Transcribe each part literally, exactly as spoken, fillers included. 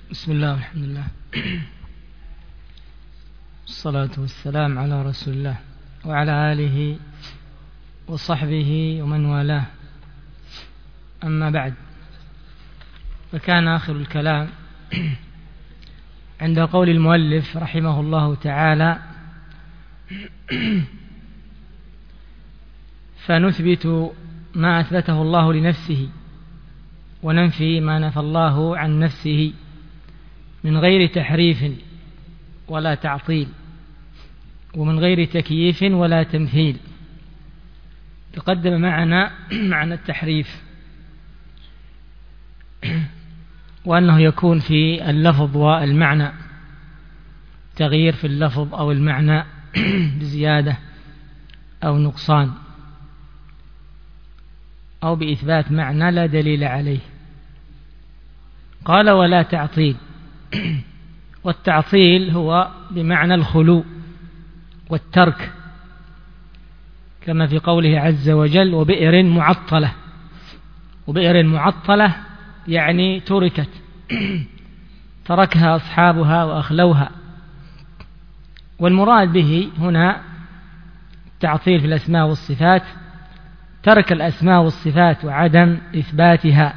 بسم الله والحمد لله والصلاة والسلام على رسول الله وعلى آله وصحبه ومن والاه. أما بعد، فكان آخر الكلام عند قول المؤلف رحمه الله تعالى: فنثبت ما أثبته الله لنفسه وننفي ما نفى الله عن نفسه من غير تحريف ولا تعطيل، ومن غير تكييف ولا تمثيل. تقدم معنا معنى التحريف، وأنه يكون في اللفظ والمعنى، تغيير في اللفظ أو المعنى بزيادة أو نقصان، أو بإثبات معنى لا دليل عليه. قال: ولا تعطيل. والتعطيل هو بمعنى الخلو والترك، كما في قوله عز وجل: وبئر معطلة. وبئر معطلة يعني تركت، تركها أصحابها وأخلوها. والمراد به هنا التعطيل في الأسماء والصفات، ترك الأسماء والصفات وعدم إثباتها،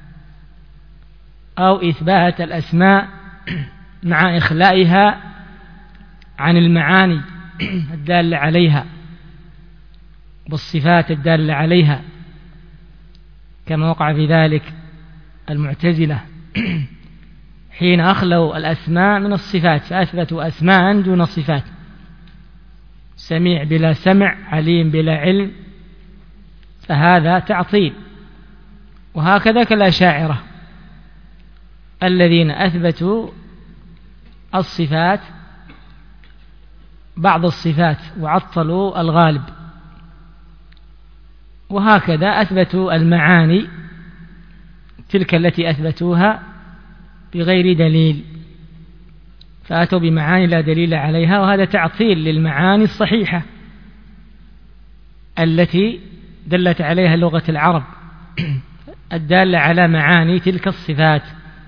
أو إثبات الأسماء مع إخلائها عن المعاني الدالة عليها والصفات الدالة عليها، كما وقع في ذلك المعتزلة حين أخلوا الأسماء من الصفات، فأثبتوا أسماء دون صفات: سميع بلا سمع، عليم بلا علم، فهذا تعطيل. وهكذا كالأشاعرة الذين أثبتوا الصفات، بعض الصفات، وعطلوا الغالب. وهكذا أثبتوا المعاني تلك التي أثبتوها بغير دليل، فأتوا بمعاني لا دليل عليها، وهذا تعطيل للمعاني الصحيحة التي دلت عليها لغة العرب الدالة على معاني تلك الصفات،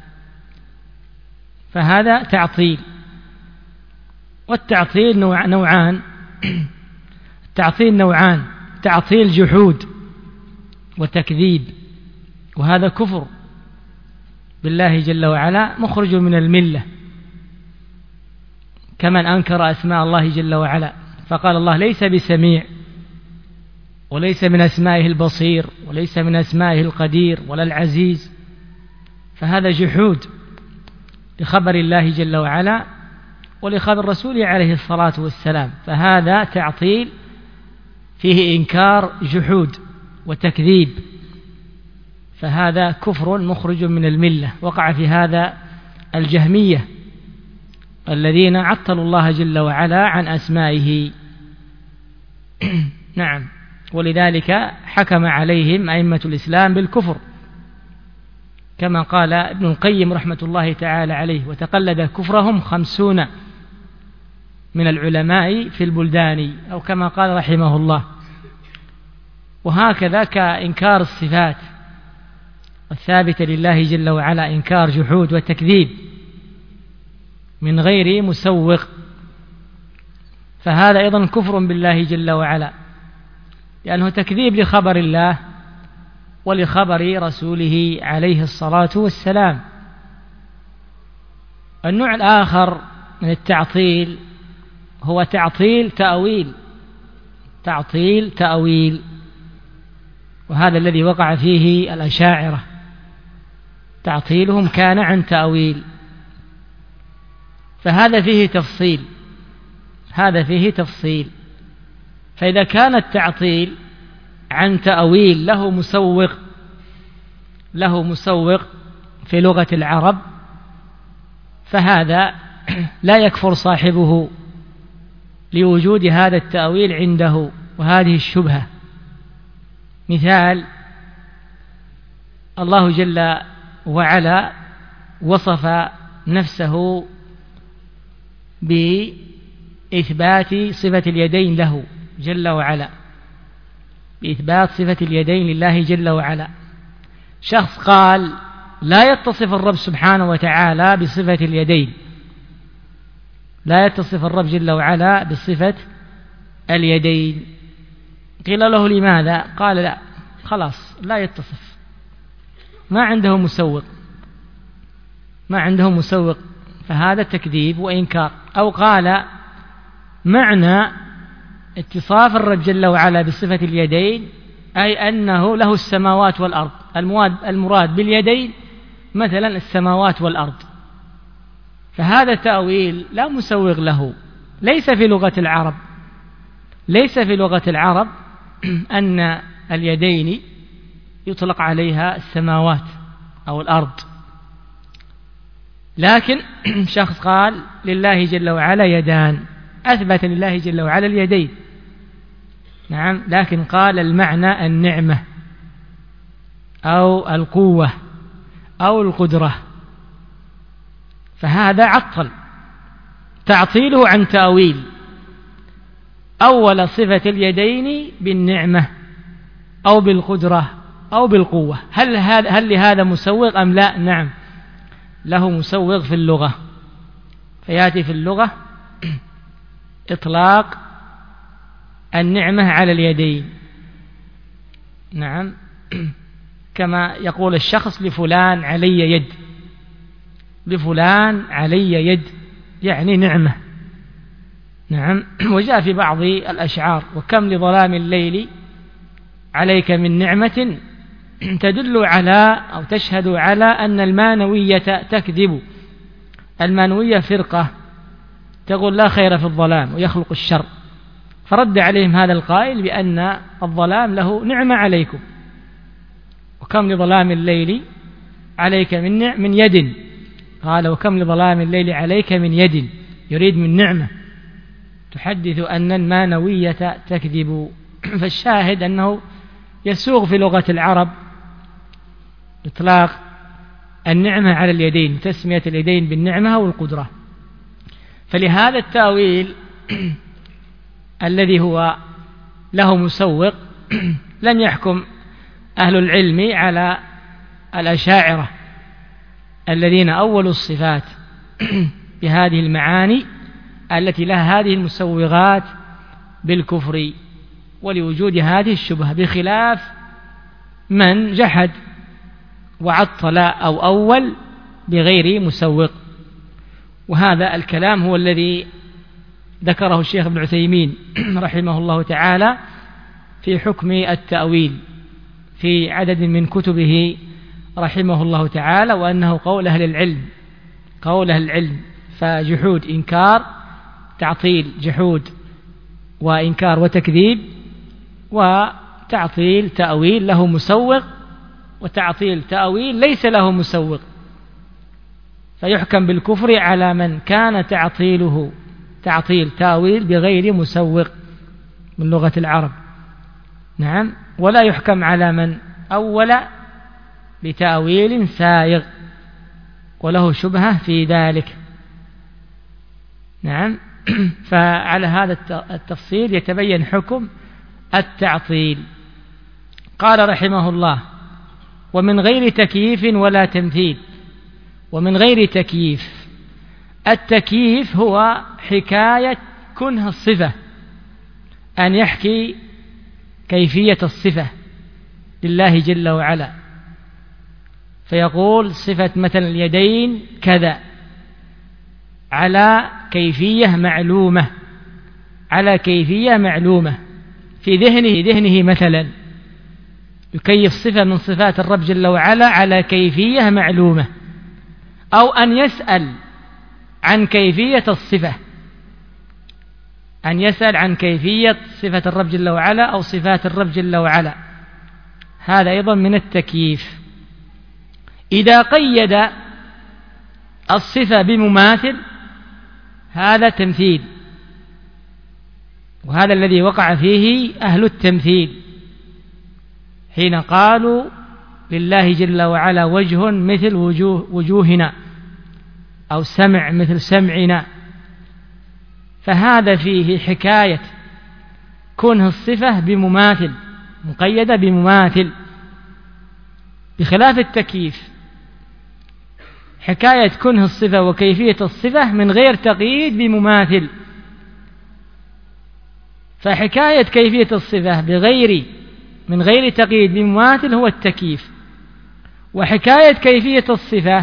فهذا تعطيل. والتعطيل نوع نوعان التعطيل نوعان: تعطيل جحود وتكذيب، وهذا كفر بالله جل وعلا، مخرج من الملة، كمن أنكر أسماء الله جل وعلا، فقال الله ليس بسميع، وليس من أسمائه البصير، وليس من أسمائه القدير ولا العزيز، فهذا جحود لخبر الله جل وعلا ولخبر رسوله عليه الصلاة والسلام، فهذا تعطيل فيه إنكار جحود وتكذيب، فهذا كفر مخرج من الملة. وقع في هذا الجهمية الذين عطلوا الله جل وعلا عن أسمائه. نعم، ولذلك حكم عليهم أئمة الإسلام بالكفر، كما قال ابن القيم رحمة الله تعالى عليه: وتقلد كفرهم خمسون من العلماء في البلدان، أو كما قال رحمه الله. وهكذا كإنكار الصفات الثابتة لله جل وعلا، إنكار جحود وتكذيب من غير مسوق، فهذا أيضا كفر بالله جل وعلا، لأنه تكذيب لخبر الله ولخبر رسوله عليه الصلاة والسلام. النوع الآخر من التعطيل هو تعطيل تأويل تعطيل تأويل وهذا الذي وقع فيه الأشاعرة، تعطيلهم كان عن تأويل، فهذا فيه تفصيل هذا فيه تفصيل فإذا كان التعطيل عن تأويل له مسوق له مسوق في لغة العرب، فهذا لا يكفر صاحبه لوجود هذا التأويل عنده وهذه الشبهة. مثال: الله جل وعلا وصف نفسه بإثبات صفة اليدين له جل وعلا، بإثبات صفة اليدين لله جل وعلا. شخص قال لا يتصف الرب سبحانه وتعالى بصفة اليدين، لا يتصف الرب جل وعلا بصفة اليدين. قيل له لماذا؟ قال لا، خلاص لا يتصف، ما عنده مسوق، ما عنده مسوق، فهذا تكذيب وإنكار. أو قال معنى اتصاف الرب جل وعلا بصفة اليدين أي أنه له السماوات والأرض، المراد باليدين مثلا السماوات والأرض، فهذا تأويل لا مسوغ له، ليس في لغة العرب، ليس في لغة العرب أن اليدين يطلق عليها السماوات أو الأرض، لكن شخص قال لله جل وعلا يدان، أثبت لله جل وعلا اليدين، نعم، لكن قال المعنى النعمة أو القوة أو القدرة، فهذا عطل، تعطيله عن تأويل، أول صفة اليدين بالنعمة أو بالقدرة أو بالقوة. هل, هل لهذا مسوغ أم لا؟ نعم له مسوغ في اللغة، فيأتي في اللغة إطلاق النعمة على اليدين، نعم، كما يقول الشخص لفلان علي يد، لفلان علي يد يعني نعمة، نعم. وجاء في بعض الأشعار وكم لظلام الليل عليك من نعمة تدل على أو تشهد على أن المانوية تكذب. المانوية فرقة تقول لا خير في الظلام ويخلق الشر، فرد عليهم هذا القائل بأن الظلام له نعمة عليكم، وكم لظلام الليل عليك من من يد، قال وكم لظلام الليل عليك من يد، يريد من نعمة تحدث أن المانوية تكذب. فالشاهد أنه يسوغ في لغة العرب إطلاق النعمة على اليدين، تسمية اليدين بالنعمة والقدرة. فلهذا التأويل الذي هو له مسوق لم يحكم أهل العلم على الأشاعرة الذين أولوا الصفات بهذه المعاني التي لها هذه المسوغات بالكفر ولوجود هذه الشبهة، بخلاف من جحد وعطل أو أول بغير مسوق. وهذا الكلام هو الذي ذكره الشيخ ابن عثيمين رحمه الله تعالى في حكم التأويل في عدد من كتبه رحمه الله تعالى، وأنه قول أهل العلم، قول أهل العلم، فجحود إنكار، تعطيل جحود وإنكار وتكذيب، وتعطيل تأويل له مسوق، وتعطيل تأويل ليس له مسوق، فيحكم بالكفر على من كان تعطيله تعطيل تأويل بغير مسوق من لغة العرب، نعم، ولا يحكم على من أول بتأويل سائغ وله شبهة في ذلك، نعم. فعلى هذا التفصيل يتبين حكم التعطيل. قال رحمه الله ومن غير تكييف ولا تمثيل. ومن غير تكييف، التكييف هو حكاية كنه الصفة، أن يحكي كيفية الصفة لله جل وعلا، فيقول صفة مثلا اليدين كذا على كيفية معلومة، على كيفية معلومة في ذهنه ذهنه مثلا يكيف صفة من صفات الرب جل وعلا على كيفية معلومة، أو أن يسأل عن كيفية الصفة، أن يسأل عن كيفية صفة الرب جل وعلا أو صفات الرب جل وعلا، هذا أيضا من التكييف. إذا قيد الصفة بمماثل هذا تمثيل، وهذا الذي وقع فيه أهل التمثيل حين قالوا لله جل وعلا وجه مثل وجوه وجوهنا أو سمع مثل سمعنا، فهذا فيه حكاية كونه الصفة بمماثل، مقيدة بمماثل، بخلاف التكييف حكاية كنه الصفة وكيفية الصفة من غير تقييد بمماثل. فحكاية كيفية الصفة بغير من غير تقييد بمماثل هو التكييف، وحكاية كيفية الصفة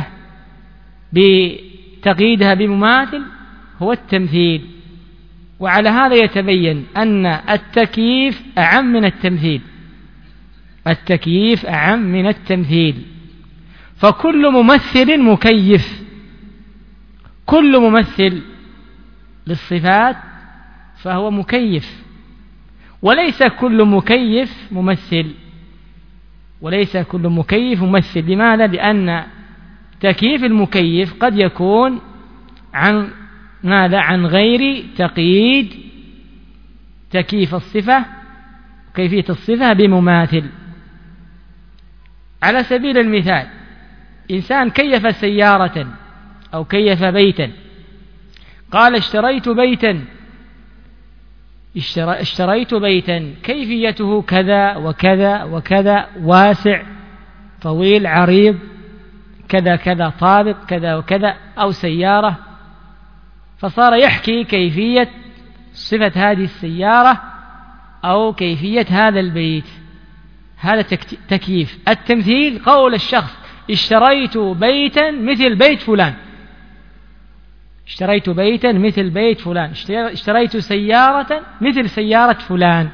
بتقييدها بمماثل هو التمثيل. وعلى هذا يتبين أن التكييف أعم من التمثيل، التكييف أعم من التمثيل. فكل ممثل مكيف، كل ممثل للصفات فهو مكيف، وليس كل مكيف ممثل، وليس كل مكيف ممثل. لماذا؟ لأن تكييف المكيف قد يكون عن ماذا؟ عن غير تقييد تكييف الصفة كيفية الصفة بمماثل. على سبيل المثال، إنسان كيف سيارة أو كيف بيتا، قال اشتريت بيتا اشتريت بيتا كيفيته كذا وكذا وكذا، واسع طويل عريض كذا كذا، طابق كذا وكذا، أو سيارة، فصار يحكي كيفية صفة هذه السيارة أو كيفية هذا البيت. هذا تكييف. التمثيل قول الشخص اشتريت بيتا مثل بيت فلان، اشتريت بيتا مثل بيت فلان، اشتريت سيارة مثل سيارة فلان.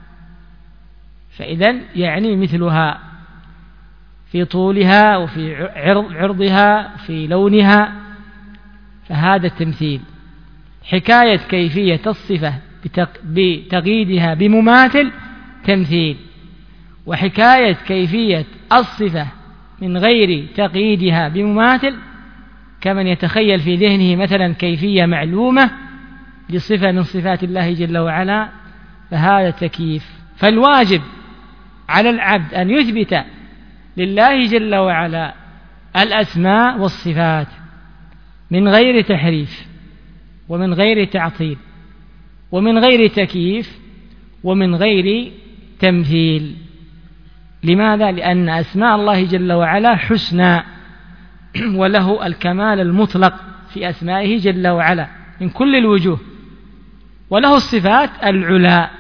فإذن يعني مثلها في طولها وفي عرضها في لونها، فهذا التمثيل. حكاية كيفية الصفة بتقييدها بمماثل تمثيل، وحكاية كيفية الصفة من غير تقييدها بمماثل كمن يتخيل في ذهنه مثلا كيفية معلومة لصفة من صفات الله جل وعلا، فهذا تكييف. فالواجب على العبد أن يثبت لله جل وعلا الأسماء والصفات من غير تحريف ومن غير تعطيل ومن غير تكييف ومن غير تمثيل. لماذا؟ لأن أسماء الله جل وعلا حسنى، وله الكمال المطلق في أسمائه جل وعلا من كل الوجوه، وله الصفات العلى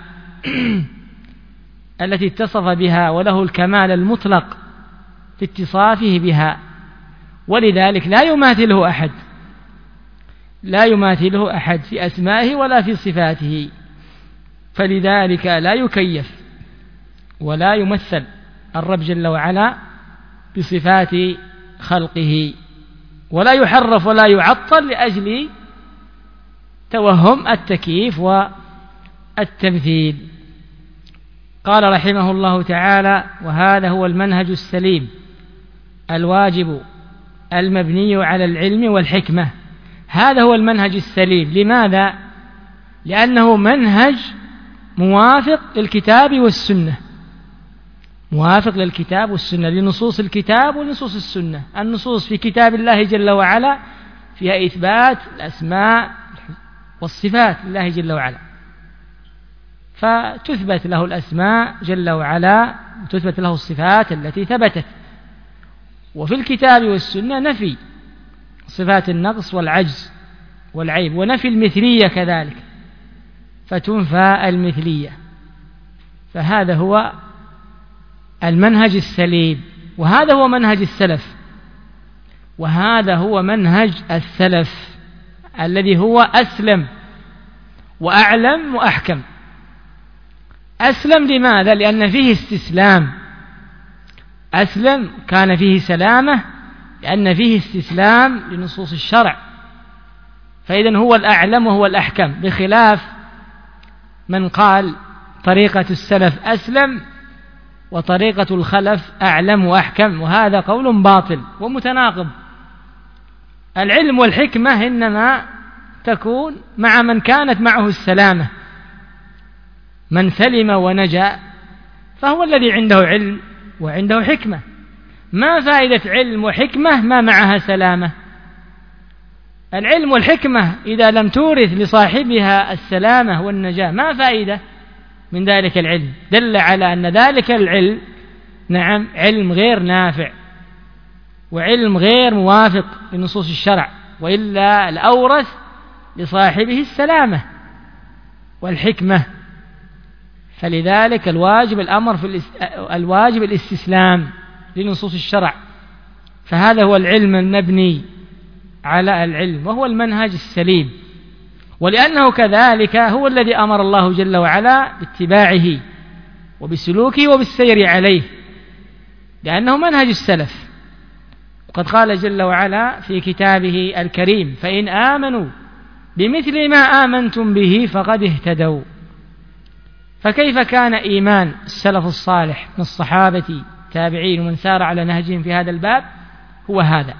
التي اتصف بها، وله الكمال المطلق في اتصافه بها، ولذلك لا يماثله أحد، لا يماثله أحد في أسمائه ولا في صفاته. فلذلك لا يكيف ولا يمثل الرب جل وعلا بصفات خلقه، ولا يحرف ولا يعطل لأجل توهم التكييف والتمثيل. قال رحمه الله تعالى: وهذا هو المنهج السليم الواجب المبني على العلم والحكمة. هذا هو المنهج السليم. لماذا؟ لأنه منهج موافق للكتاب والسنة، موافق للكتاب والسنة، لنصوص الكتاب ونصوص السنة. النصوص في كتاب الله جل وعلا فيها إثبات الأسماء والصفات لله جل وعلا، فتثبت له الأسماء جل وعلا وتثبت له الصفات التي ثبتت. وفي الكتاب والسنة نفي صفات النقص والعجز والعيب، ونفي المثلية كذلك، فتنفى المثلية. فهذا هو المنهج السليم، وهذا هو منهج السلف، وهذا هو منهج السلف الذي هو أسلم وأعلم وأحكم. أسلم لماذا؟ لأن فيه استسلام. أسلم كان فيه سلامة لأن فيه استسلام لنصوص الشرع، فإذن هو الأعلم وهو الأحكم، بخلاف من قال طريقة السلف أسلم وطريقة الخلف أعلم وأحكم، وهذا قول باطل ومتناقض. العلم والحكمة إنما تكون مع من كانت معه السلامة، من سلم ونجا فهو الذي عنده علم وعنده حكمة. ما فائدة علم وحكمة ما معها سلامة؟ العلم والحكمة إذا لم تورث لصاحبها السلامة والنجاة ما فائدة من ذلك العلم؟ دل على أن ذلك العلم نعم علم غير نافع، وعلم غير موافق لنصوص الشرع، وإلا الأورث لصاحبه السلامة والحكمة. فلذلك الواجب الأمر في الاس... الواجب الاستسلام لنصوص الشرع، فهذا هو العلم المبني على العلم، وهو المنهج السليم. ولأنه كذلك هو الذي أمر الله جل وعلا باتباعه وبسلوكه وبالسير عليه، لأنه منهج السلف. وقد قال جل وعلا في كتابه الكريم: فإن آمنوا بمثل ما آمنتم به فقد اهتدوا. فكيف كان إيمان السلف الصالح من الصحابة التابعين ومن سار على نهجهم في هذا الباب؟ هو هذا: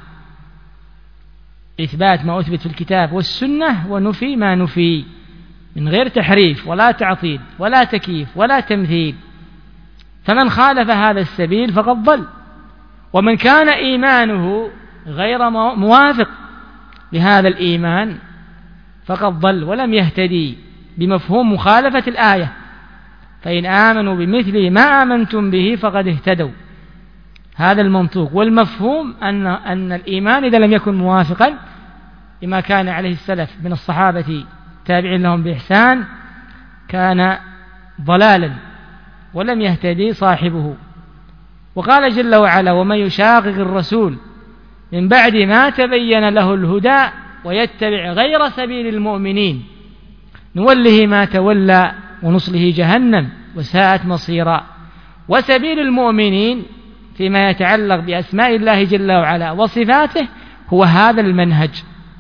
إثبات ما أثبت في الكتاب والسنة، ونفي ما نفي، من غير تحريف ولا تعطيل ولا تكييف ولا تمثيل. فمن خالف هذا السبيل فقد ضل، ومن كان إيمانه غير موافق لهذا الإيمان فقد ضل ولم يهتدي بمفهوم مخالفة الآية: فإن آمنوا بمثل ما آمنتم به فقد اهتدوا. هذا المنطوق والمفهوم أن أن الإيمان إذا لم يكن موافقا لما كان عليه السلف من الصحابة تابعين لهم بإحسان كان ضلالا ولم يهتدي صاحبه. وقال جل وعلا: ومن يشاقق الرسول من بعد ما تبين له الهدى ويتبع غير سبيل المؤمنين نوله ما تولى ونصله جهنم وساءت مصيرا. وسبيل المؤمنين فيما يتعلق بأسماء الله جل وعلا وصفاته هو هذا المنهج: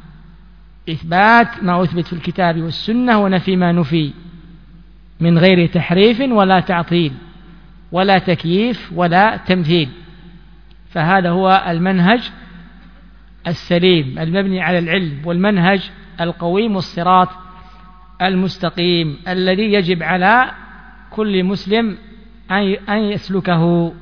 إثبات ما أثبت في الكتاب والسنة، ونفي ما نفي، من غير تحريف ولا تعطيل ولا تكييف ولا تمثيل. فهذا هو المنهج السليم المبني على العلم، والمنهج القويم والصراط المستقيم الذي يجب على كل مسلم أن يسلكه.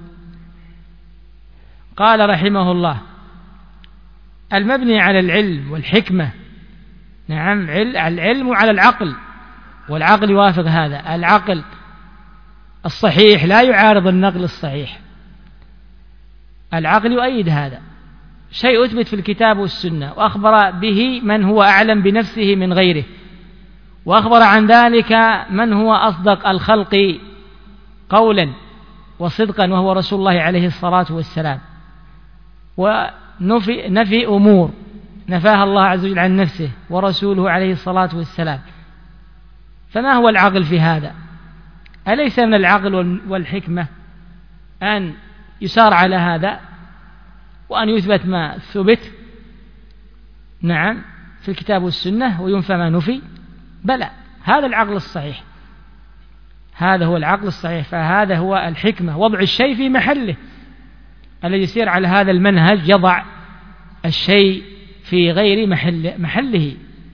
قال رحمه الله: المبني على العلم والحكمة. نعم، العلم على العقل، والعقل يوافق هذا. العقل الصحيح لا يعارض النقل الصحيح، العقل يؤيد هذا. شيء أثبت في الكتاب والسنة وأخبر به من هو أعلم بنفسه من غيره، وأخبر عن ذلك من هو أصدق الخلق قولا وصدقا وهو رسول الله عليه الصلاة والسلام، ونفي نفي أمور نفاها الله عز وجل عن نفسه ورسوله عليه الصلاة والسلام. فما هو العقل في هذا؟ أليس من العقل والحكمة أن يسار على هذا وأن يثبت ما ثبت نعم في الكتاب والسنة وينفى ما نفي؟ بلى، هذا العقل الصحيح، هذا هو العقل الصحيح. فهذا هو الحكمة، وضع الشيء في محله. الذي يسير على هذا المنهج يضع الشيء في غير محل محله،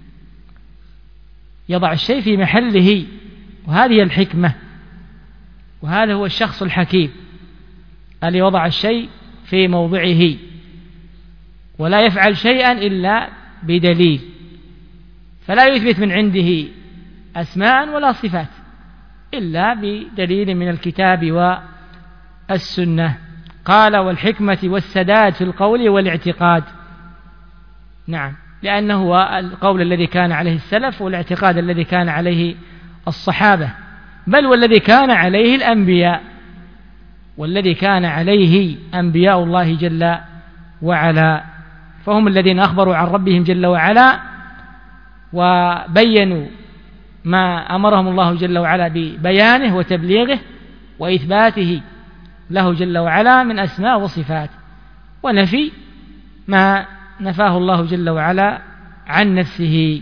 يضع الشيء في محله، وهذه الحكمة. وهذا هو الشخص الحكيم الذي وضع الشيء في موضعه، ولا يفعل شيئا إلا بدليل، فلا يثبت من عنده أسماء ولا صفات إلا بدليل من الكتاب والسنة. قال: والحكمة والسداد في القول والاعتقاد. نعم، لأنه هو القول الذي كان عليه السلف، والاعتقاد الذي كان عليه الصحابة، بل والذي كان عليه الأنبياء، والذي كان عليه أنبياء الله جل وعلا، فهم الذين أخبروا عن ربهم جل وعلا وبينوا ما أمرهم الله جل وعلا ببيانه وتبليغه وإثباته له جل وعلا من أسماء وصفات، ونفي ما نفاه الله جل وعلا عن نفسه.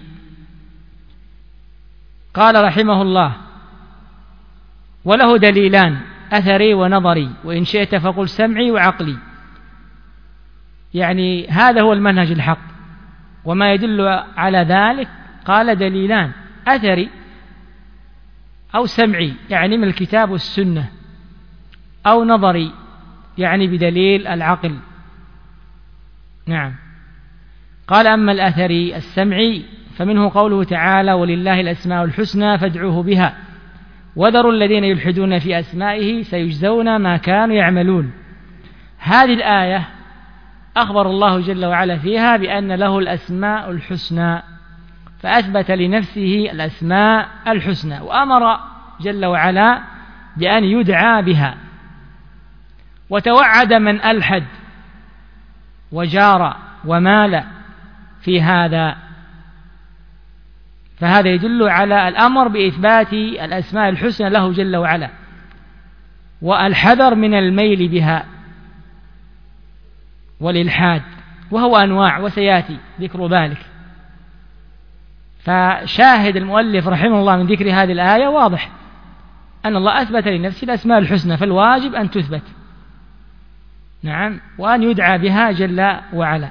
قال رحمه الله: وله دليلان: أثري ونظري، وإن شئت فقل سمعي وعقلي. يعني هذا هو المنهج الحق، وما يدل على ذلك قال دليلان: أثري أو سمعي يعني من الكتاب والسنة، أو نظري يعني بدليل العقل. نعم. قال: أما الأثري السمعي فمنه قوله تعالى: ولله الأسماء الحسنى فادعوه بها وذروا الذين يلحدون في أسمائه سيجزون ما كانوا يعملون. هذه الآية أخبر الله جل وعلا فيها بأن له الأسماء الحسنى، فأثبت لنفسه الأسماء الحسنى، وأمر جل وعلا بأن يدعى بها، وتوعد من ألحد وجار ومال في هذا. فهذا يدل على الأمر بإثبات الأسماء الحسنى له جل وعلا، والحذر من الميل بها والإلحاد، وهو أنواع وسيأتي ذكر ذلك. فشاهد المؤلف رحمه الله من ذكر هذه الآية واضح، أن الله أثبت لنفسه الأسماء الحسنى، فالواجب أن تثبت، نعم، وأن يدعى بها جل وعلا.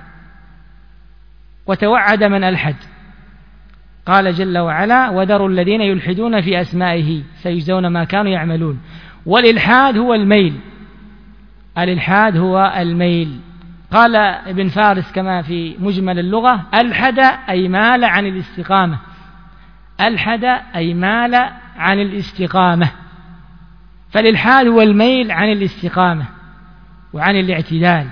وتوعد من ألحد، قال جل وعلا: وذروا الذين يلحدون في أسمائه سيجزون ما كانوا يعملون. والإلحاد هو الميل، الإلحاد هو الميل. قال ابن فارس كما في مجمل اللغة: ألحد أي مال عن الاستقامة، ألحد أي مال عن الاستقامة. فالإلحاد هو الميل عن الاستقامة وعن الاعتدال،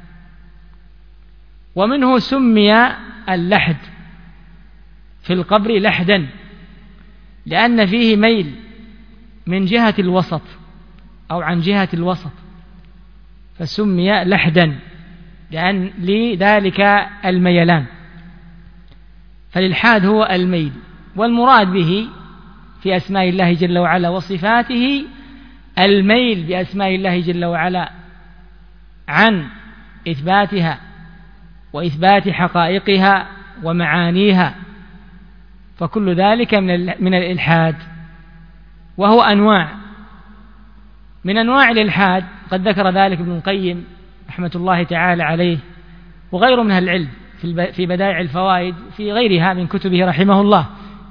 ومنه سمي اللحد في القبر لحدا، لأن فيه ميل من جهة الوسط أو عن جهة الوسط، فسمي لحدا لأن لذلك الميلان. فالإلحاد هو الميل، والمراد به في أسماء الله جل وعلا وصفاته الميل بأسماء الله جل وعلا عن إثباتها وإثبات حقائقها ومعانيها، فكل ذلك من الإلحاد، وهو أنواع. من أنواع الإلحاد قد ذكر ذلك ابن القيم رحمة الله تعالى عليه وغيره من أهل العلم في بدائع الفوائد في غيرها من كتبه رحمه الله.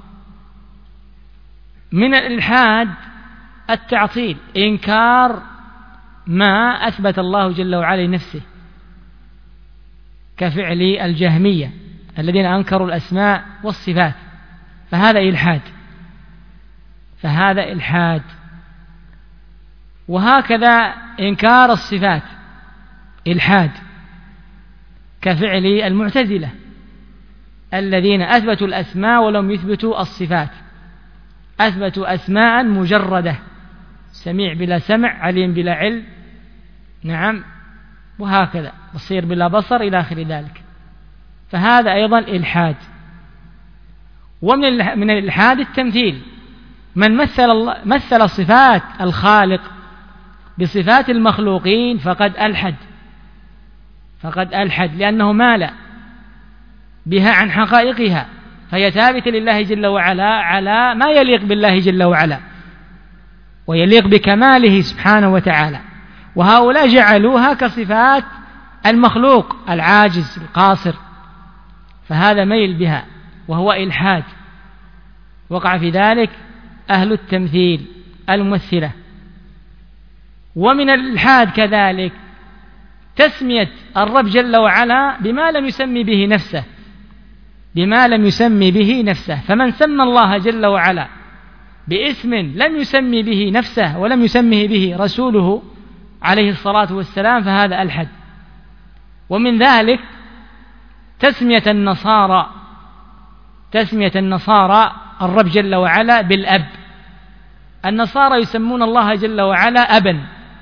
من الإلحاد التعطيل، إنكار ما أثبت الله جل وعلا لنفسه، كفعل الجهمية الذين أنكروا الأسماء والصفات، فهذا إلحاد، فهذا إلحاد. وهكذا إنكار الصفات إلحاد، كفعل المعتزلة الذين أثبتوا الأسماء ولم يثبتوا الصفات، أثبتوا أسماء مجردة، سميع بلا سمع، عليم بلا علم، نعم، وهكذا، بصير بلا بصر، إلى آخر ذلك. فهذا أيضا إلحاد. ومن من الإلحاد التمثيل، من مثل الله مثل صفات الخالق بصفات المخلوقين فقد ألحد، فقد ألحد، لأنه مال بها عن حقائقها، فهي ثابتة لله جل وعلا على ما يليق بالله جل وعلا ويليق بكماله سبحانه وتعالى، وهؤلاء جعلوها كصفات المخلوق العاجز القاصر، فهذا ميل بها وهو إلحاد، وقع في ذلك أهل التمثيل الممثلة. ومن الإلحاد كذلك تسمية الرب جل وعلا بما لم يسمي به نفسه، بما لم يسمي به نفسه، فمن سمى الله جل وعلا باسم لم يسمي به نفسه ولم يسمه به رسوله عليه الصلاة والسلام فهذا ألحد. ومن ذلك تسمية النصارى تسمية النصارى الرب جل وعلا بالأب، النصارى يسمون الله جل وعلا أبا،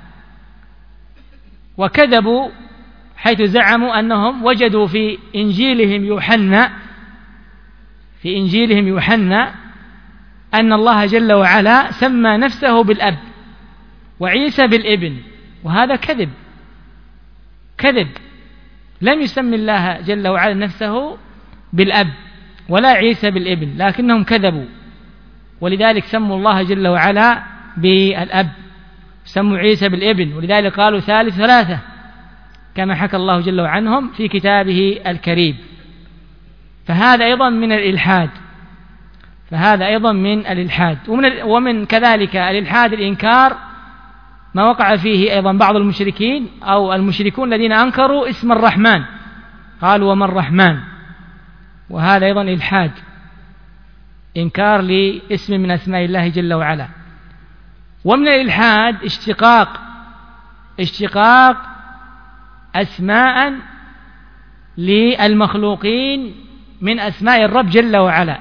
وكذبوا حيث زعموا أنهم وجدوا في إنجيلهم يوحنا في إنجيلهم يوحنا أن الله جل وعلا سمى نفسه بالأب وعيسى بالابن، وهذا كذب كذب، لم يسمي الله جل وعلا نفسه بالأب ولا عيسى بالابن، لكنهم كذبوا، ولذلك سموا الله جل وعلا بالأب، سموا عيسى بالابن، ولذلك قالوا ثالث ثلاثة كما حكى الله جل وعلا عنهم في كتابه الكريم. فهذا أيضا من الإلحاد فهذا أيضا من الإلحاد. ومن, ومن كذلك الإلحاد الإنكار ما وقع فيه أيضا بعض المشركين أو المشركون الذين أنكروا اسم الرحمن، قالوا وما الرحمن، وهذا أيضا إلحاد، إنكار لاسم من أسماء الله جل وعلا. ومن الإلحاد اشتقاق اشتقاق أسماء للمخلوقين من أسماء الرب جل وعلا،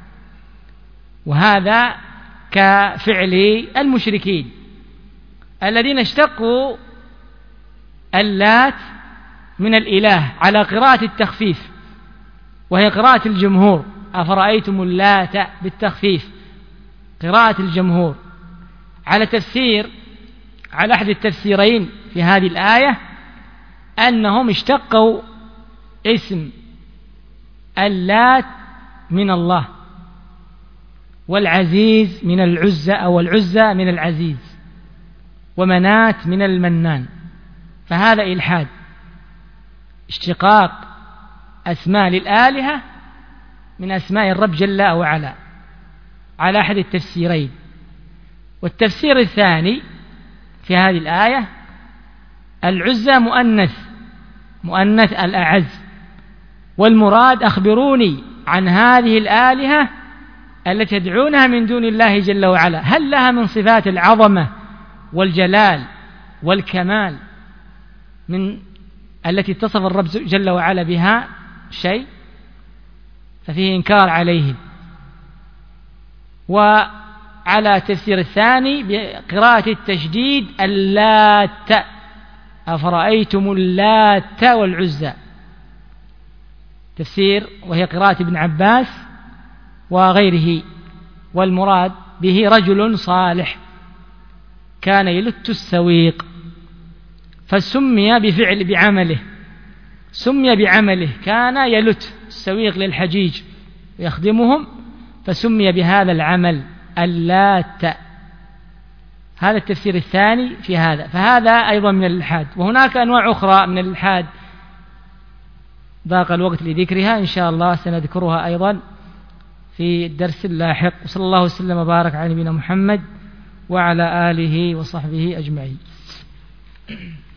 وهذا كفعل المشركين الذين اشتقوا اللات من الإله على قراءة التخفيف، وهي قراءة الجمهور، أفرأيتم اللات بالتخفيف قراءة الجمهور، على تفسير على أحد التفسيرين في هذه الآية أنهم اشتقوا اسم اللات من الله، والعزيز من العزة أو العزة من العزيز، ومنات من المنان، فهذا إلحاد، اشتقاق أسماء للآلهة من أسماء الرب جل وعلا على أحد التفسيرين. والتفسير الثاني في هذه الآية العزة مؤنث مؤنث الأعز، والمراد أخبروني عن هذه الآلهة التي تدعونها من دون الله جل وعلا، هل لها من صفات العظمة والجلال والكمال من التي اتصف الرب جل وعلا بها شيء؟ ففيه إنكار عليهم. وعلى تفسير الثاني بقراءة التشديد اللات، أفرأيتم اللات والعزى، تفسير وهي قراءة ابن عباس وغيره، والمراد به رجل صالح كان يلت السويق فسمي بفعل بعمله، سمي بعمله، كان يلت السويق للحجيج ويخدمهم فسمي بهذا العمل اللات. هذا التفسير الثاني في هذا، فهذا أيضا من الإلحاد. وهناك أنواع أخرى من الإلحاد ضاق الوقت لذكرها، إن شاء الله سنذكرها أيضا في الدرس اللاحق. وصلى الله وسلم وبارك على نبينا محمد وعلى آله وصحبه أجمعين.